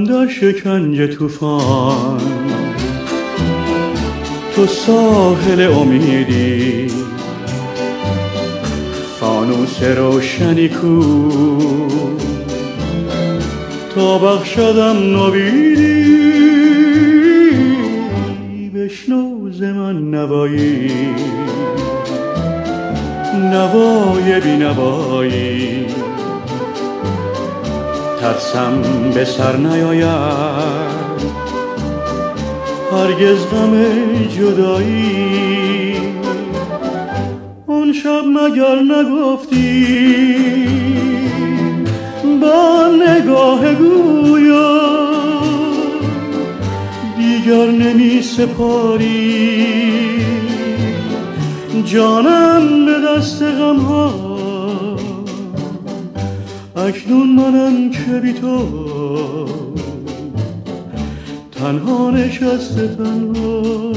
در شکنج طوفان، تو ساحل امیدی، فانوس روشنی کو تا بخشدم نویدی. بشنو ز من نوایی، نوای بی نوایی، ترسم به سر نیاید هرگز غم جدایی. اون شب مگر نگفتی با نگاه گویا دیگر نمی سپاری جانم به دست غم ها. اکنون منم که بی تو تنها نشسته تنها.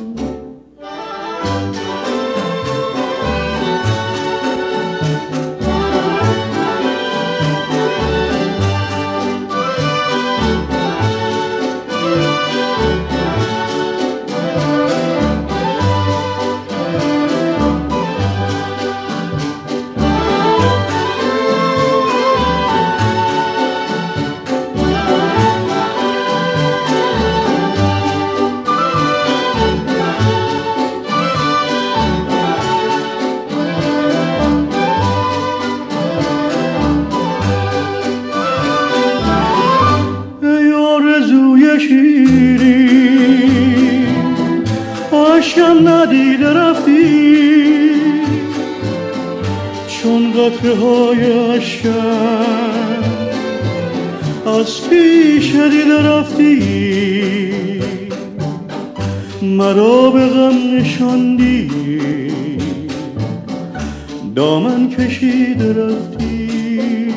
عشقم ندیده رفتی چون قطره های عشقم از پیش دیده رفتی. مرا به غم نشاندی دامن کشیده رفتی.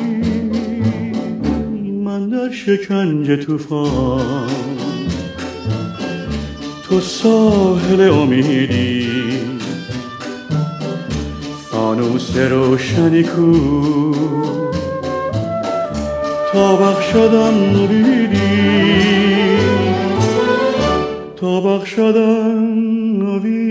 من در شکنج طوفان تو ساحل امیدی، فانوس روشنی کو تا بخشدم نویدی، تا بخشدم نویدی.